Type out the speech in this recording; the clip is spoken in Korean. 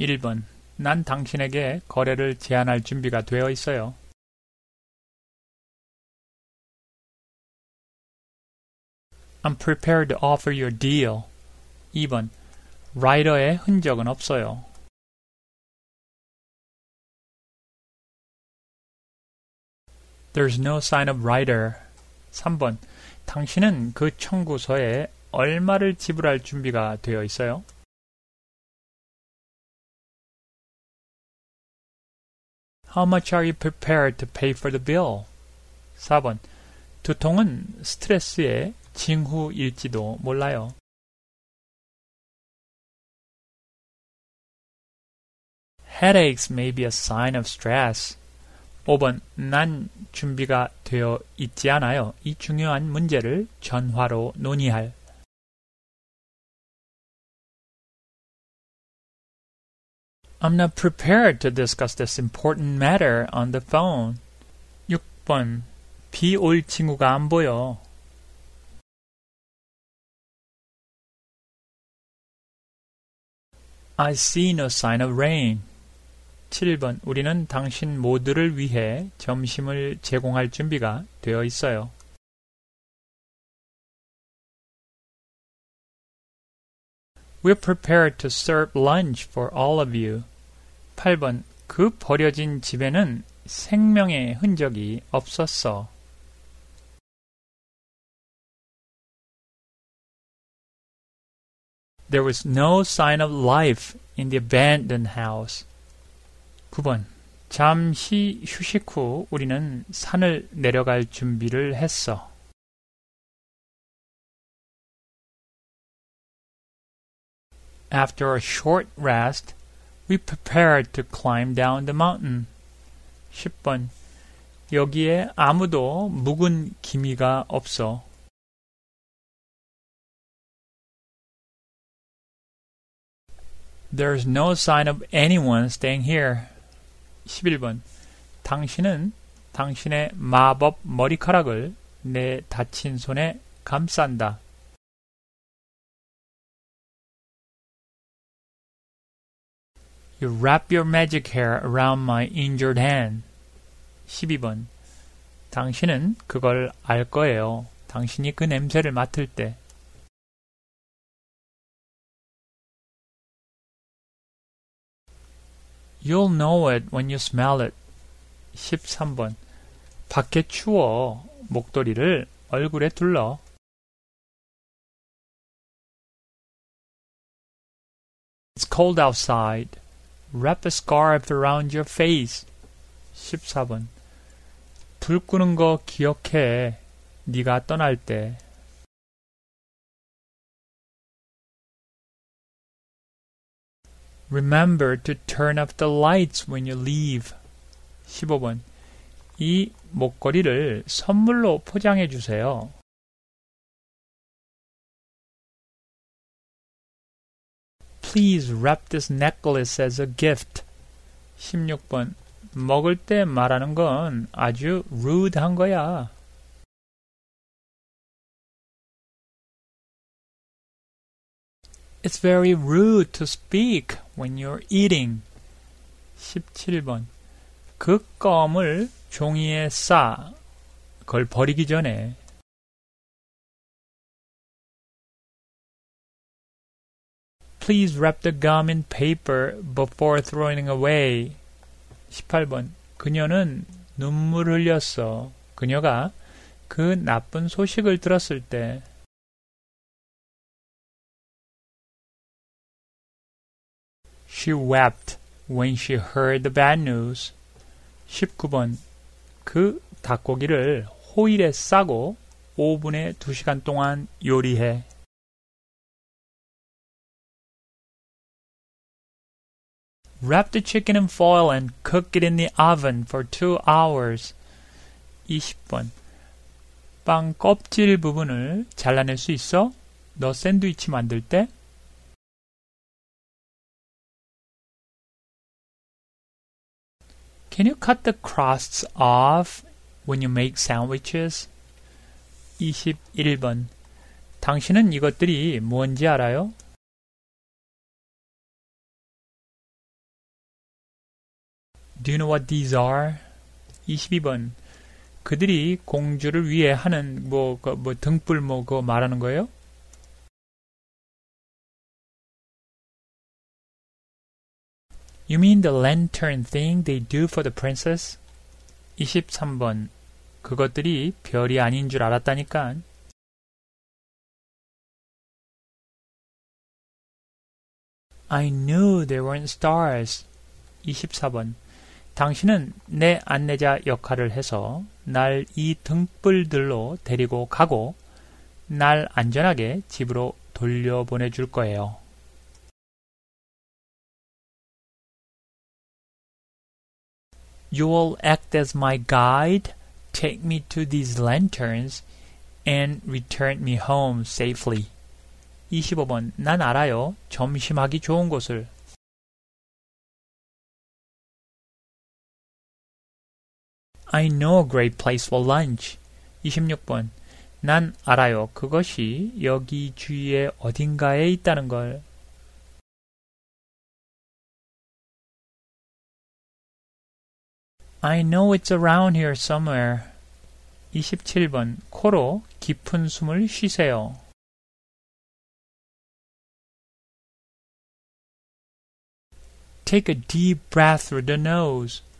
1번. 난 당신에게 거래를 제안할 준비가 되어 있어요. I'm prepared to offer you a deal. 2번. 라이더의 흔적은 없어요. There's no sign of rider. 3번. 당신은 그 청구서에 얼마를 지불할 준비가 되어 있어요? How much are you prepared to pay for the bill? 4번. 두통은 스트레스의 징후일지도 몰라요. Headaches may be a sign of stress. 5번. 난 준비가 되어 있지 않아요. 이 중요한 문제를 전화로 논의할. I'm not prepared to discuss this important matter on the phone. 6번. 비 올 징후가 안 보여. I see no sign of rain. 7번. 우리는 당신 모두를 위해 점심을 제공할 준비가 되어 있어요. We're prepared to serve lunch for all of you. 8번. 그 버려진 집에는 생명의 흔적이 없었어. There was no sign of life in the abandoned house. 9번. 잠시 휴식 후 우리는 산을 내려갈 준비를 했어. After a short rest, we prepared to climb down the mountain. 10번. 여기에 아무도 묵은 기미가 없어. There's no sign of anyone staying here. 11번. 당신은 당신의 마법 머리카락을 내 다친 손에 감싼다. You wrap your magic hair around my injured hand. 12번. 당신은 그걸 알 거예요. 당신이 그 냄새를 맡을 때. You'll know it when you smell it. 13번. 밖에 추워. 목도리를 얼굴에 둘러. It's cold outside. Wrap a scarf around your face. 14번. 불 끄는 거 기억해. 네가 떠날 때. Remember to turn off the lights when you leave. 15번. 이 목걸이를 선물로 포장해 주세요. Please wrap this necklace as a gift. 16번. 먹을 때 말하는 건 아주 rude한 거야. It's very rude to speak when you're eating. 17번. 그 껌을 종이에 싸. 그걸 버리기 전에. Please wrap the gum in paper before throwing away. 18번. 그녀는 눈물 흘렸어. 그녀가 그 나쁜 소식을 들었을 때. She wept when she heard the bad news. 19번. 그 닭고기를 호일에 싸고 오븐에 2시간 동안 요리해. Wrap the chicken in foil and cook it in the oven for 2 hours. 20번. 빵 껍질 부분을 잘라낼 수 있어? 너 샌드위치 만들 때? Can you cut the crusts off when you make sandwiches? 21번. 당신은 이것들이 뭔지 알아요? Do you know what these are? 22번. 그들이 공주를 위해 하는 등불 그거 말하는 거예요? You mean the lantern thing they do for the princess? 23번. 그것들이 별이 아닌 줄 알았다니까. I knew they weren't stars. 24번. 당신은 내 안내자 역할을 해서 날 이 등불들로 데리고 가고 날 안전하게 집으로 돌려보내줄 거예요. You will act as my guide, take me to these lanterns, and return me home safely. 25번. 난 알아요. 점심하기 좋은 곳을. I know a great place for lunch. 26번. 난 알아요. 그것이 여기 주위에 어딘가에 있다는 걸. I know it's around here somewhere. 27번. 코로 깊은 숨을 쉬세요. Take a deep breath through the nose.